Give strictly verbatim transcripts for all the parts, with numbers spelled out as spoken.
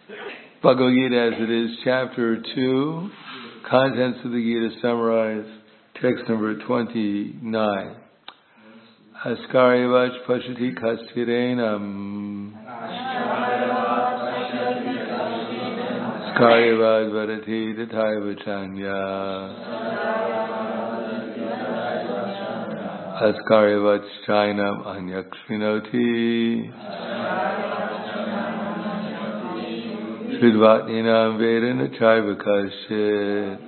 Bhagavad Gita as it is, chapter two, contents of the Gita summarized, text number twenty-nine. Askaryavat pashati kastirenam Askaryavat vadati tataiva chanya Askaryavat chainam anyakshvinoti Sridvatninam vedana chaiva kashit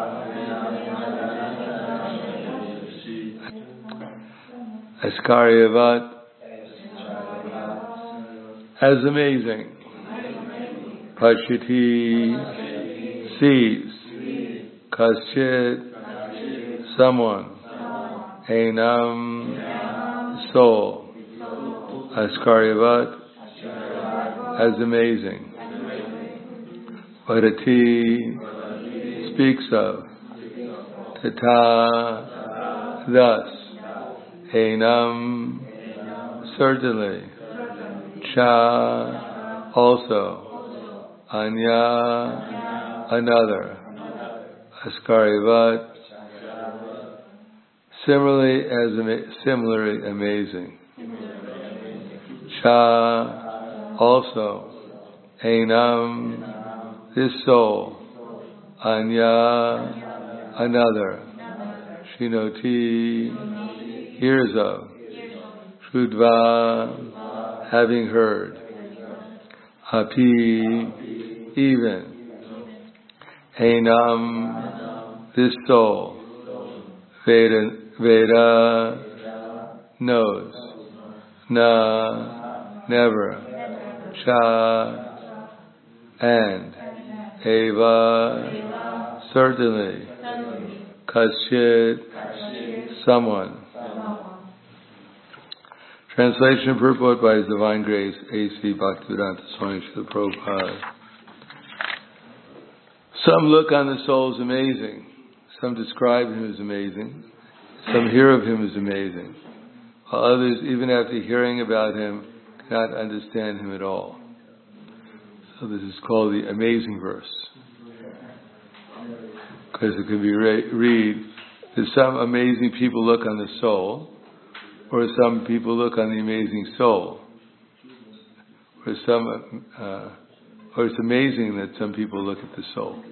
Askaryavat as amazing. Pashiti sees. Kaschit someone. Enam soul. Askaryavat as amazing. Vadati speaks of. Tata thus. Enam certainly. Cha also. Anya another. Askaryavat similarly as ama- similarly amazing. Cha also. Enam this soul. Anya another. Shinoti hears of. Shrudva having heard. Api even. Enam this soul. Veda Veda knows. Na never. Cha and. Eva certainly. Kaschit someone. Translation purport by His Divine Grace, A C Bhaktivedanta Swami Srila Prabhupada. Some look on the soul as amazing. Some describe him as amazing. Some hear of him as amazing. While others, even after hearing about him, cannot understand him at all. So this is called the amazing verse. Because it can be re- read, that some amazing people look on the soul, or some people look on the amazing soul. Or some, uh, or it's amazing that some people look at the soul.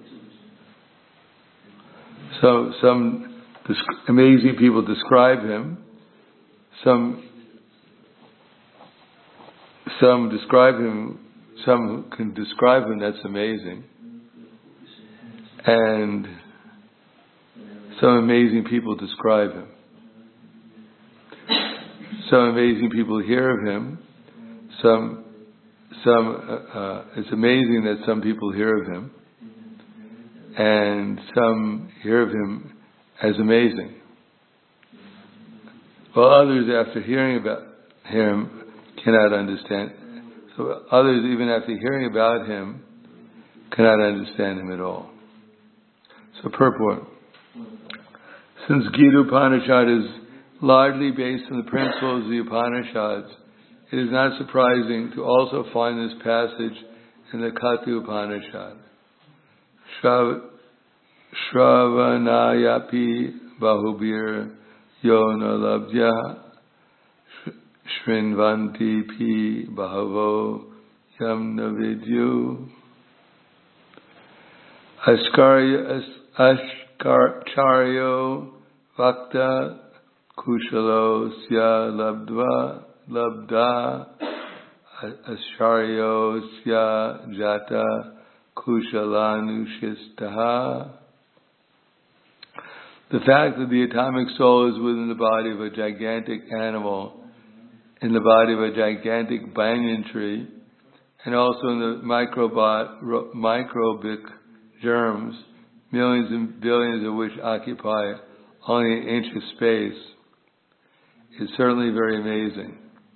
So some desc- amazing people describe him. Some, some describe him. Some can describe him. That's amazing. And some amazing people describe him. Some amazing people hear of him. Some, some. Uh, uh, it's amazing that some people hear of him, and some hear of him as amazing. While others, after hearing about him, cannot understand. So others, even after hearing about him, cannot understand him at all. So purport: since Gita Upanishad is largely based on the principles of the Upanishads, it is not surprising to also find this passage in the Katha Upanishad. Shrav- Shravanayapi bahubir yona labdya shrinvanti pi bahavo yamna vidyu askarya askarcharyo vakta Kushalo sya labdva labda asharyo sya jata kushalanushistaha. The fact that the atomic soul is within the body of a gigantic animal, in the body of a gigantic banyan tree, and also in the microbot, microbic germs, millions and billions of which occupy only an inch of space, is certainly very amazing.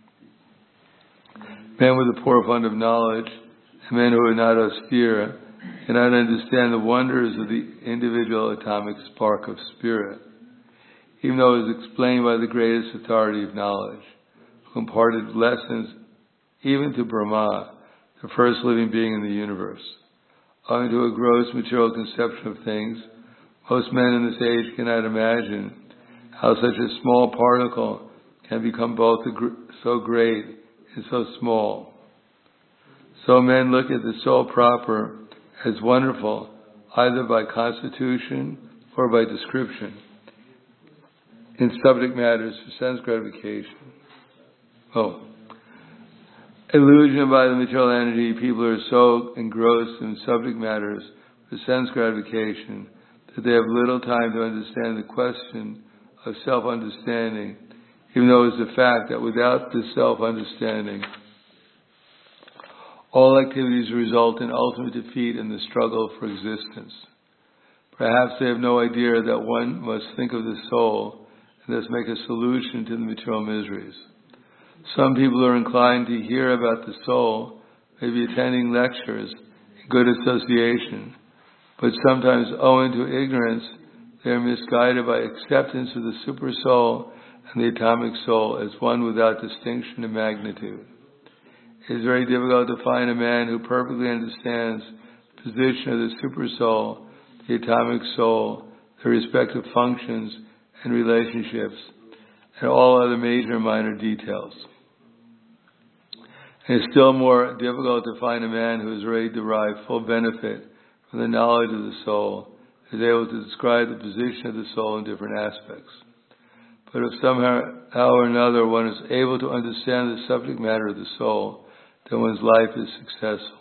Men with a poor fund of knowledge, and men who are not austere, cannot understand the wonders of the individual atomic spark of spirit, even though it is explained by the greatest authority of knowledge, who imparted lessons even to Brahma, the first living being in the universe. Owing to a gross material conception of things, most men in this age cannot imagine how such a small particle can become both so great and so small. So men look at the soul proper as wonderful, either by constitution or by description, in subject matters for sense gratification. Oh. Illusion by the material energy, people are so engrossed in subject matters for sense gratification that they have little time to understand the question of self-understanding, even though it's a fact that without this self-understanding, all activities result in ultimate defeat in the struggle for existence. Perhaps they have no idea that one must think of the soul and thus make a solution to the material miseries. Some people are inclined to hear about the soul, maybe attending lectures in good association, but sometimes owing to ignorance, they are misguided by acceptance of the super soul and the atomic soul as one without distinction and magnitude. It is very difficult to find a man who perfectly understands the position of the super soul, the atomic soul, their respective functions and relationships, and all other major and minor details. It is still more difficult to find a man who has already derived full benefit from the knowledge of the soul, is able to describe the position of the soul in different aspects. But if somehow or another one is able to understand the subject matter of the soul, then one's life is successful.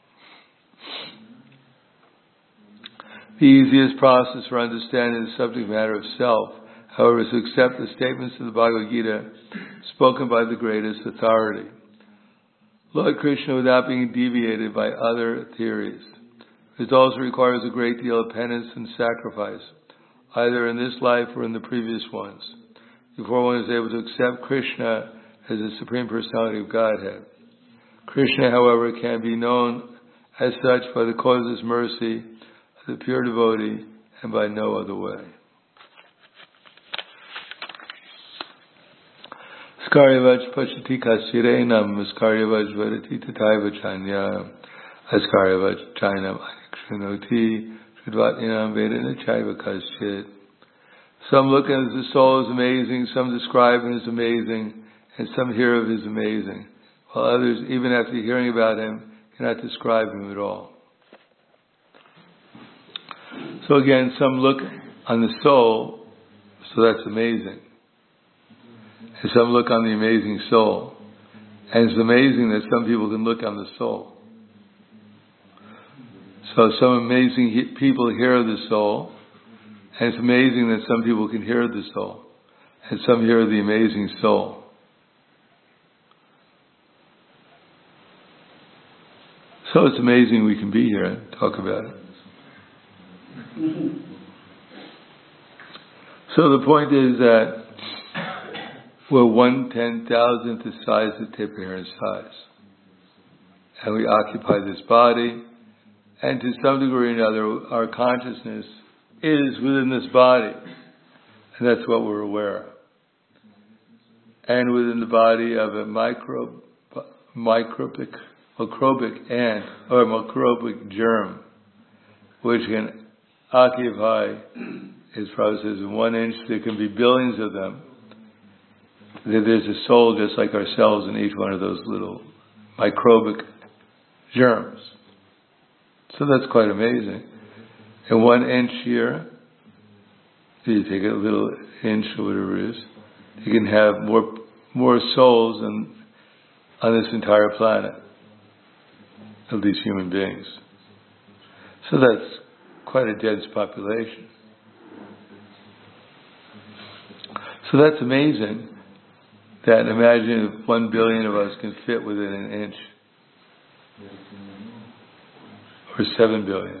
The easiest process for understanding the subject matter of self, however, is to accept the statements of the Bhagavad Gita spoken by the greatest authority, Lord Krishna, without being deviated by other theories. This also requires a great deal of penance and sacrifice, either in this life or in the previous ones, before one is able to accept Krishna as the Supreme Personality of Godhead. Krishna, however, can be known as such by the causeless mercy of the pure devotee and by no other way. Askaryavaj pachati kasirenam, askaryavaj vadati tataiva chanya, askaryavaj chainam anikshunoti, shudvatninam vedana chaiva kaschit. Some look at the soul as amazing, some describe him as amazing, and some hear of his amazing, while others, even after hearing about him, cannot describe him at all. So again, some look on the soul, so that's amazing. And some look on the amazing soul. And it's amazing that some people can look on the soul. So some amazing he- people hear the soul, and it's amazing that some people can hear the soul, and some hear the amazing soul. So it's amazing we can be here and talk about it. So the point is that we're one ten thousandth the size of the tip of hair in size. And we occupy this body, and to some degree or another, our consciousness is within this body. And that's what we're aware of. And within the body of a micro, microbic, microbic ant, or microbic germ, which can occupy, as Prabhupada says, in one inch, there can be billions of them. There's a soul just like ourselves in each one of those little microbic germs. So that's quite amazing. In one inch here, you take a little inch or whatever it is, you can have more more souls than on this entire planet of these human beings. So that's quite a dense population. So that's amazing. That imagine if one billion of us can fit within an inch. Or seven billion.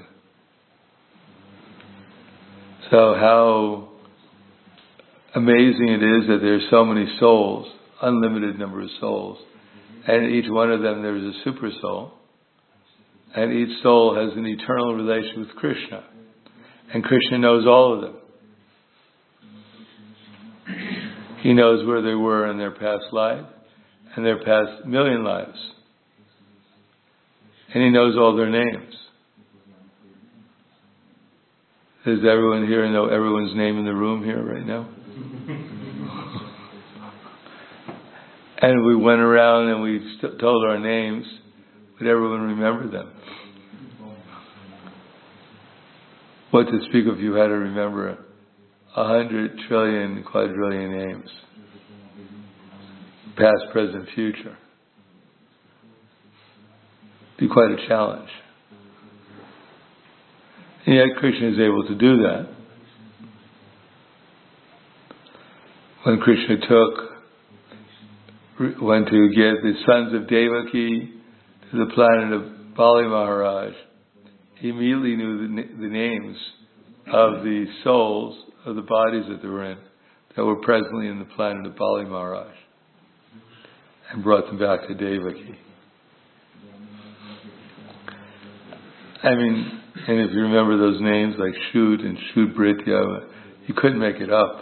So how amazing it is that there are so many souls, unlimited number of souls. And in each one of them there is a super soul. And each soul has an eternal relation with Krishna. And Krishna knows all of them. He knows where they were in their past life and their past million lives. And He knows all their names. Does everyone here know everyone's name in the room here right now? And we went around and we st- told our names, would everyone remember them? What to speak of if you had to remember a hundred trillion, quadrillion names? Past, present, future. Be quite a challenge. And yet Krishna is able to do that. When Krishna took, went to get the sons of Devaki to the planet of Bali Maharaj, he immediately knew the, the names of the souls of the bodies that they were in, that were presently in the planet of Bali Maharaj, and brought them back to Devaki. I mean, and if you remember those names like Shud and Shudbritya, you couldn't make it up.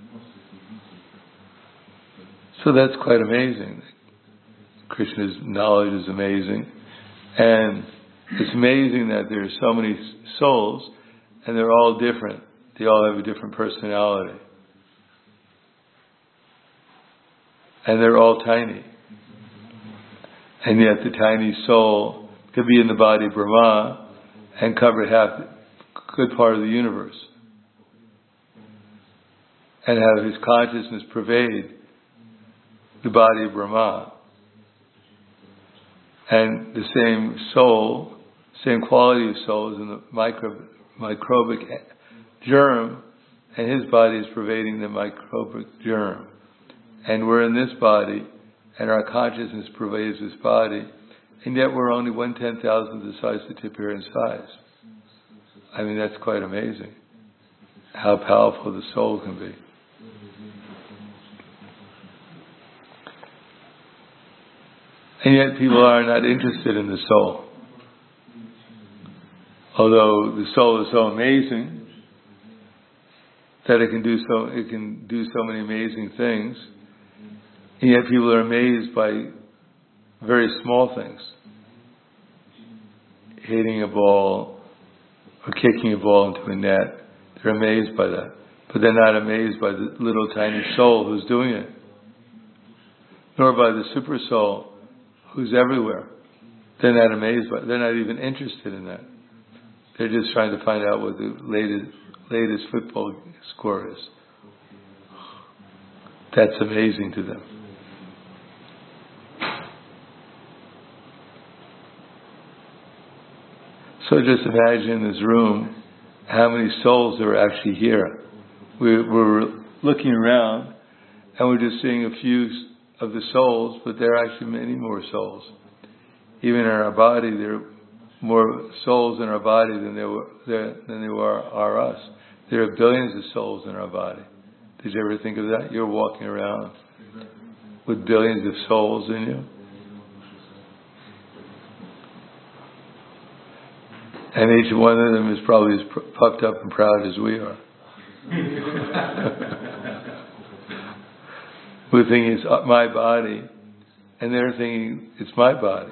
So that's quite amazing. Krishna's knowledge is amazing. And it's amazing that there are so many souls and they're all different. They all have a different personality. And they're all tiny. And yet the tiny soul could be in the body of Brahma and cover half, a good part of the universe. And have his consciousness pervade the body of Brahma. And the same soul, same quality of soul is in the micro, microbic germ, and his body is pervading the microbic germ. And we're in this body, and our consciousness pervades this body, and yet we're only one ten thousandth the size of the tip here in size. I mean, that's quite amazing, how powerful the soul can be. And yet people are not interested in the soul. Although the soul is so amazing that it can do so it can do so many amazing things, and yet people are amazed by very small things. Hitting a ball or kicking a ball into a net. They're amazed by that. But they're not amazed by the little tiny soul who's doing it. Nor by the super soul who's everywhere. They're not amazed by it. They're not even interested in that. They're just trying to find out what the latest latest football score is. That's amazing to them. So just imagine in this room how many souls there are actually here. We, we're looking around and we're just seeing a few of the souls, but there are actually many more souls. Even in our body, there are more souls in our body than there were there, than there were are us. There are billions of souls in our body. Did you ever think of that? You're walking around with billions of souls in you. And each one of them is probably as puffed up and proud as we are. We're thinking it's my body, and they're thinking it's my body.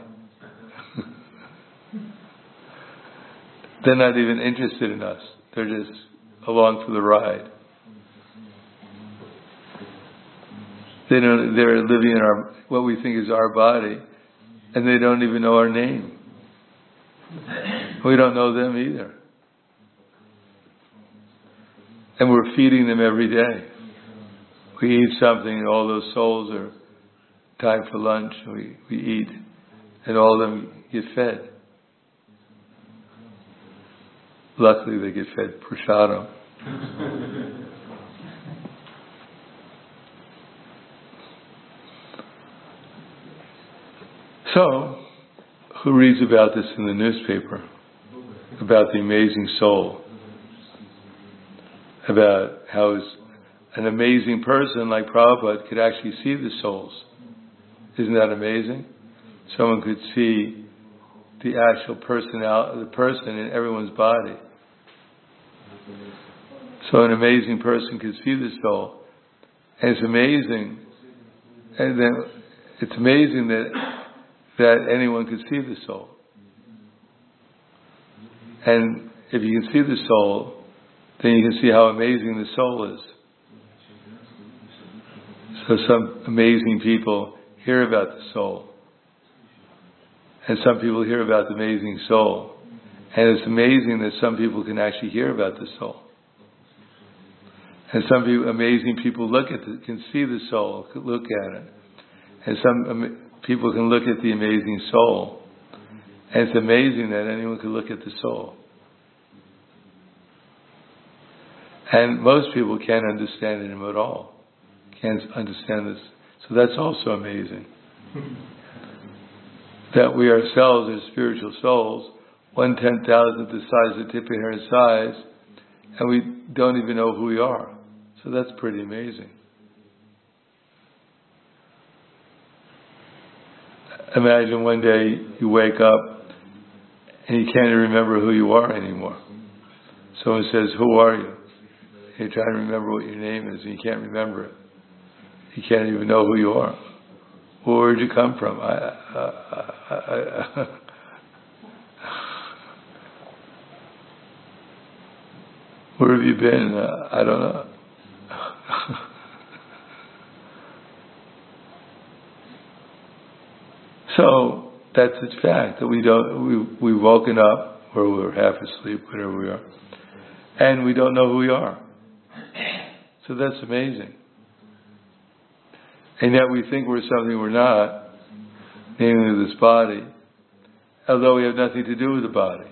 They're not even interested in us. They're just along for the ride. They don't, they're living in our what we think is our body, and they don't even know our name. We don't know them either. And we're feeding them every day. We eat something and all those souls are time for lunch. We, we eat and all of them get fed. Luckily they get fed prasadam. So, who reads about this in the newspaper? About the amazing soul. About how an amazing person like Prabhupada could actually see the souls. Isn't that amazing? Someone could see the actual personality, the person in everyone's body. So an amazing person could see the soul. And it's amazing. And then it's amazing that that anyone could see the soul. And if you can see the soul, then you can see how amazing the soul is. So some amazing people hear about the soul. And some people hear about the amazing soul. And it's amazing that some people can actually hear about the soul. And some people, amazing people look at the, can see the soul, can look at it. And some um, people can look at the amazing soul. And it's amazing that anyone can look at the soul. And most people can't understand him at all. Can't understand this. So that's also amazing. That we ourselves are spiritual souls, one ten thousandth the size of the tip of hair size, and we don't even know who we are. So that's pretty amazing. Imagine one day you wake up and you can't even remember who you are anymore. Someone says, "Who are you?" And you're trying to remember what your name is and you can't remember it. You can't even know who you are. Well, where'd you come from? I, I, I, I, where have you been? Uh, I don't know. So that's a fact that we don't. We we've woken up, or we're half asleep, whatever we are, and we don't know who we are. So that's amazing. And yet we think we're something we're not, namely this body, although we have nothing to do with the body.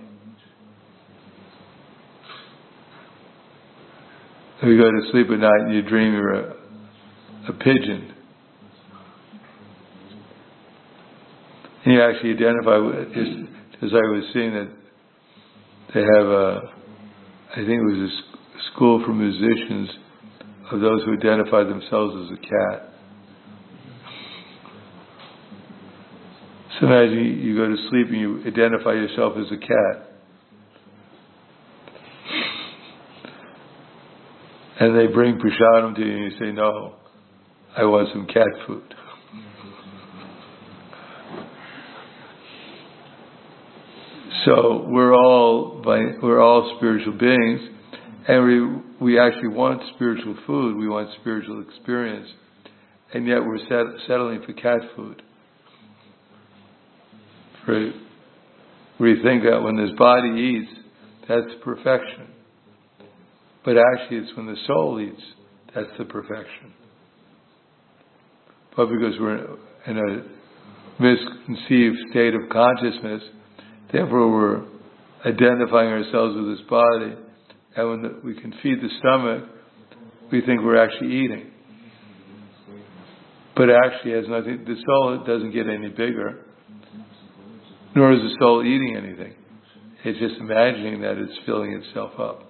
If you go to sleep at night and you dream you're a, a pigeon, and you actually identify with, just as I was seeing that they have a, I think it was a school for musicians of those who identify themselves as a cat. So imagine you go to sleep and you identify yourself as a cat. And they bring prasadam to you and you say, "No, I want some cat food." So we're all we're all spiritual beings, and we we actually want spiritual food. We want spiritual experience, and yet we're set, settling for cat food. For we think that when this body eats, that's perfection. But actually, it's when the soul eats that's the perfection. But because we're in a misconceived state of consciousness, therefore we're identifying ourselves with this body, and when the, we can feed the stomach, we think we're actually eating. But actually, it has nothing. The soul doesn't get any bigger, nor is the soul eating anything. It's just imagining that it's filling itself up.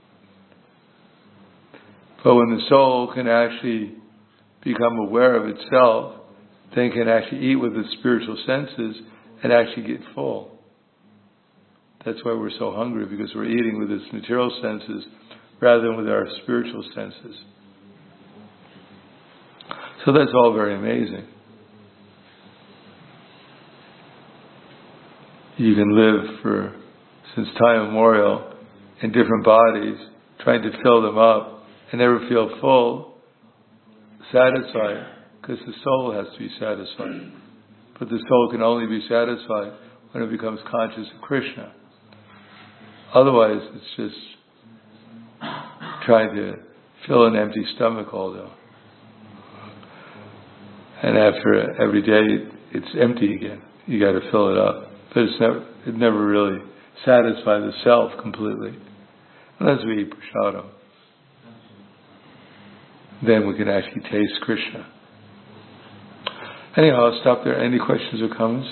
But when the soul can actually become aware of itself, then it can actually eat with its spiritual senses and actually get full. That's why we're so hungry, because we're eating with its material senses rather than with our spiritual senses. So that's all very amazing. You can live for, since time immemorial, in different bodies, trying to fill them up, and never feel full, satisfied, because the soul has to be satisfied. But the soul can only be satisfied when it becomes conscious of Krishna. Otherwise, it's just trying to fill an empty stomach all day. And after every day, it's empty again. You got to fill it up. But it's never, it never really satisfies the self completely. Unless we eat prasadam. Then we can actually taste Krishna. Anyhow, I'll stop there. Any questions or comments?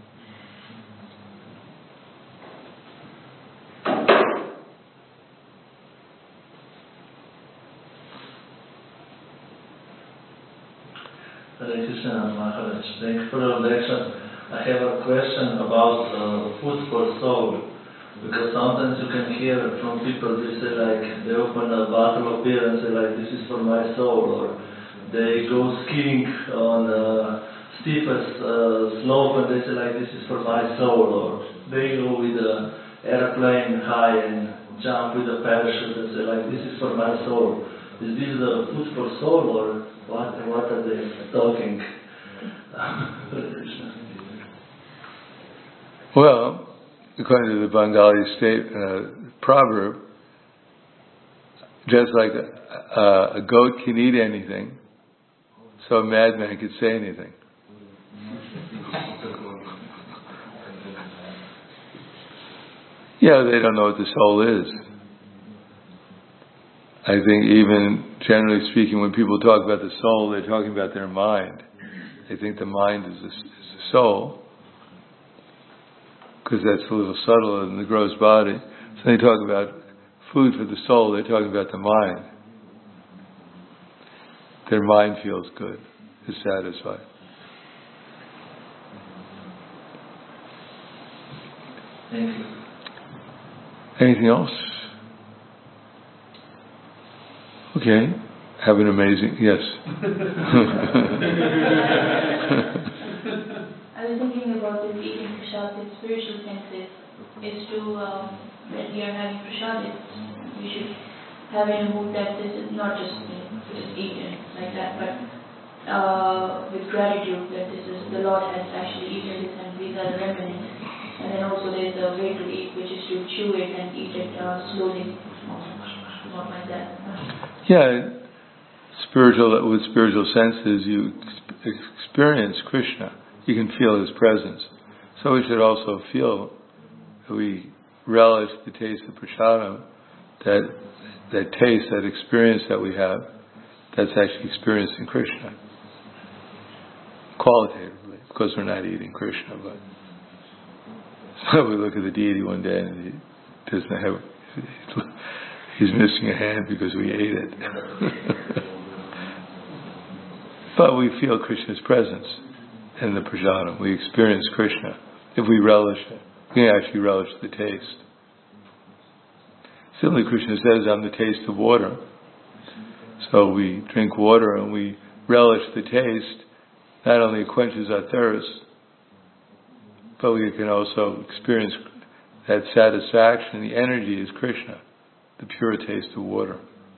Hare Krishna Maharaj. Thank you for the lecture. I have a question about uh, food for soul. Because sometimes you can hear from people, they say like, they open a bottle of beer and say like, "This is for my soul," or they go skiing on the steepest uh, slope and they say like, "This is for my soul," or they go with a airplane high and jump with a parachute and say like, this is for my soul. Is this the food for soul or what? What are they talking? Well, according to the Bengali state uh, proverb, just like a, a, a goat can eat anything, so a madman could say anything. Yeah, they don't know what the soul is. I think even generally speaking, when people talk about the soul, they're talking about their mind. They think the mind is the, is the soul, because that's a little subtler than the gross body. So they talk about food for the soul, they're talking about the mind. Their mind feels good, is satisfied. Thank you. Anything else? Okay. Have an amazing, yes. I was thinking about this eating prasad in spiritual senses. Is to, um, when we are having prasad, we should have in a mood that this is not just, you know, just eaten like that, but uh, with gratitude that this is, the Lord has actually eaten this and these are the remnants. And then also there's a way to eat, which is to chew it and eat it uh, slowly, not like that. Yeah, spiritual, with spiritual senses, you experience Krishna. You can feel His presence. So we should also feel that we relish the taste of prasadam, that that taste, that experience that we have, that's actually experiencing Krishna. Qualitatively, because we're not eating Krishna, but so we look at the deity one day and he doesn't have, he's missing a hand because we ate it. But we feel Krishna's presence in the prasadam. We experience Krishna. If we relish it, we actually relish the taste. Similarly, Krishna says, I'm the taste of water. So we drink water and we relish the taste. Not only it quenches our thirst, but we can also experience that satisfaction. The energy is Krishna, the pure taste of water.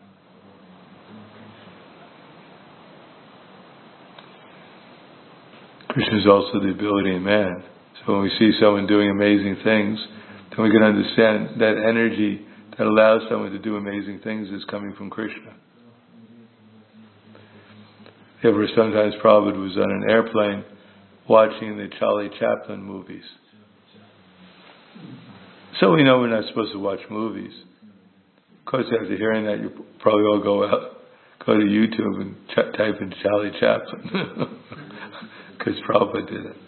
Krishna is also the ability in man. So when we see someone doing amazing things, then we can understand that energy that allows someone to do amazing things is coming from Krishna. Ever sometimes Prabhupada was on an airplane watching the Charlie Chaplin movies. So we know we're not supposed to watch movies. Of course, after hearing that, you probably all go out, go to YouTube and ch- type in Charlie Chaplin. Because Prabhupada did it.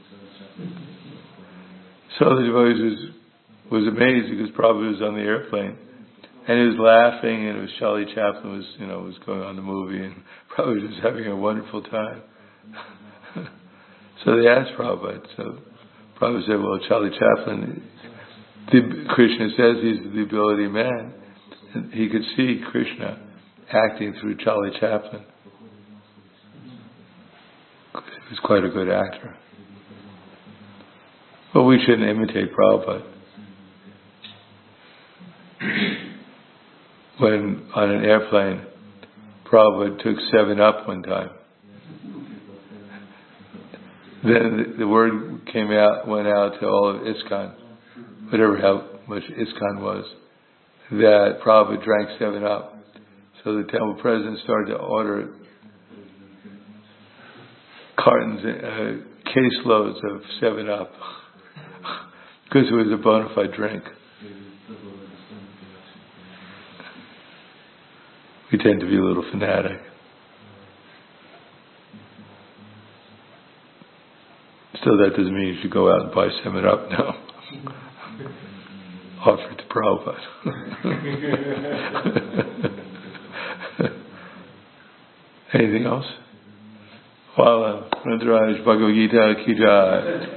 So the devotees was, was amazed because Prabhupada was on the airplane. And he was laughing, and it was Charlie Chaplin was, you know, was going on the movie, and Prabhupada was having a wonderful time. So they asked Prabhupada. So Prabhupada said, "Well, Charlie Chaplin, the, Krishna says he's the ability man, and he could see Krishna acting through Charlie Chaplin. He was quite a good actor. But we shouldn't imitate Prabhupada." When on an airplane, Prabhupada took seven up one time. Then the, the word came out, went out to all of ISKCON, whatever how much ISKCON was, that Prabhupada drank seven up. So the temple president started to order cartons, uh, caseloads of seven up, because it was a bona fide drink. We tend to be a little fanatic. Still, that doesn't mean you should go out and buy seven up now. Offer it to Prabhupada. Anything else? Wala, Rantaraj, Bhagavad Gita, Ki Jai.